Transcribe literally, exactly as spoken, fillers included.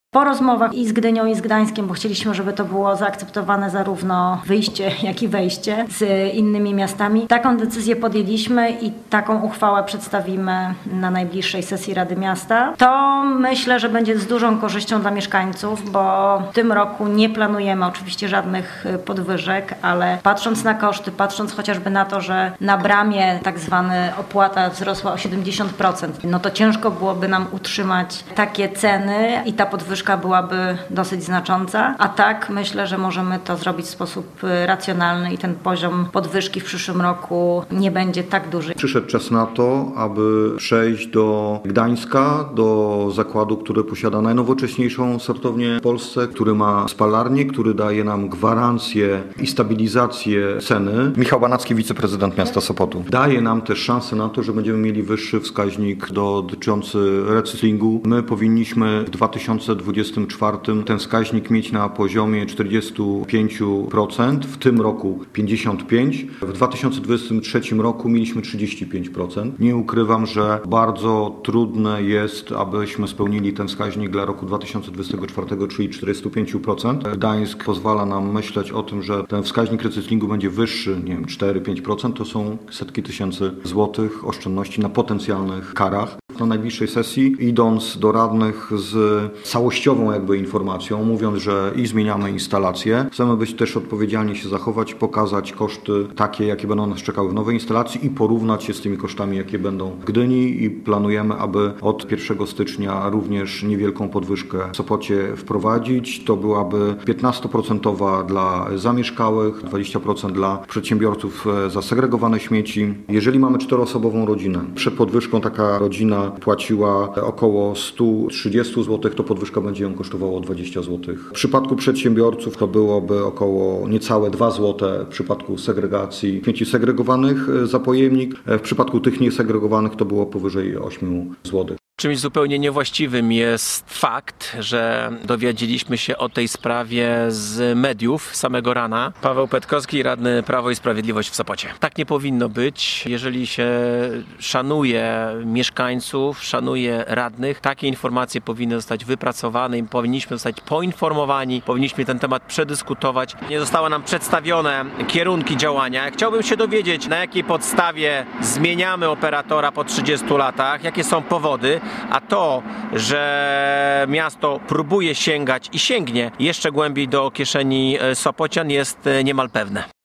Po rozmowach i z Gdynią, i z Gdańskiem, bo chcieliśmy, żeby to było zaakceptowane zarówno wyjście, jak i wejście z innymi miastami, taką decyzję podjęliśmy i taką uchwałę przedstawimy na najbliższej sesji Rady Miasta. To myślę, że będzie z dużą korzyścią dla mieszkańców, bo w tym roku nie planujemy oczywiście żadnych podwyżek, ale patrząc na koszty, patrząc chociażby na to, że na bramie tak zwana opłata wzrosła o siedemdziesiąt procent, no to ciężko byłoby nam utrzymać takie ceny i ta podwyżka byłaby dosyć znacząca, a tak myślę, że możemy to zrobić w sposób racjonalny i ten poziom podwyżki w przyszłym roku nie będzie tak duży. Przyszedł czas na to, aby przejść do Gdańska, do zakładu, który posiada najnowocześniejszą sortownię w Polsce, który ma spalarnię, który daje nam gwarancję i stabilizację ceny. Michał Banacki, wiceprezydent miasta Sopotu. Daje nam też szansę na to, że będziemy mieli wyższy wskaźnik dotyczący recyklingu. My powinniśmy w dwa tysiące dwudziestym czwartym ten wskaźnik mieć na poziomie czterdzieści pięć procent, w tym roku pięćdziesiąt pięć procent. W dwa tysiące dwudziestym trzecim roku mieliśmy trzydzieści pięć procent. Nie ukrywam, że bardzo trudne jest, abyśmy spełnili ten wskaźnik dla roku dwa tysiące dwudziestego czwartego, czyli czterdzieści pięć procent. Gdańsk pozwala nam myśleć o tym, że ten wskaźnik recyklingu będzie wyższy, nie wiem, cztery do pięciu procent. To są setki tysięcy złotych oszczędności na potencjalnych karach. Na najbliższej sesji, idąc do radnych z całościową jakby informacją, mówiąc, że i zmieniamy instalację, chcemy być też odpowiedzialnie się zachować, pokazać koszty takie, jakie będą nas czekały w nowej instalacji i porównać się z tymi kosztami, jakie będą w Gdyni, i planujemy, aby od pierwszego stycznia również niewielką podwyżkę w Sopocie wprowadzić. To byłaby piętnastoprocentowa dla zamieszkałych, dwadzieścia procent dla przedsiębiorców za segregowane śmieci. Jeżeli mamy czteroosobową rodzinę, przed podwyżką taka rodzina płaciła około sto trzydzieści złotych, to podwyżka będzie ją kosztowała dwadzieścia złotych. W przypadku przedsiębiorców to byłoby około niecałe dwa złote w przypadku segregacji śmieci segregowanych za pojemnik. W przypadku tych niesegregowanych to było powyżej ośmiu złotych. Czymś zupełnie niewłaściwym jest fakt, że dowiedzieliśmy się o tej sprawie z mediów samego rana. Paweł Petkowski, radny Prawo i Sprawiedliwość w Sopocie. Tak nie powinno być. Jeżeli się szanuje mieszkańców, szanuje radnych, takie informacje powinny zostać wypracowane i powinniśmy zostać poinformowani, powinniśmy ten temat przedyskutować. Nie zostały nam przedstawione kierunki działania. Chciałbym się dowiedzieć, na jakiej podstawie zmieniamy operatora po trzydziestu latach, jakie są powody. A to, że miasto próbuje sięgać i sięgnie jeszcze głębiej do kieszeni sopocian, jest niemal pewne.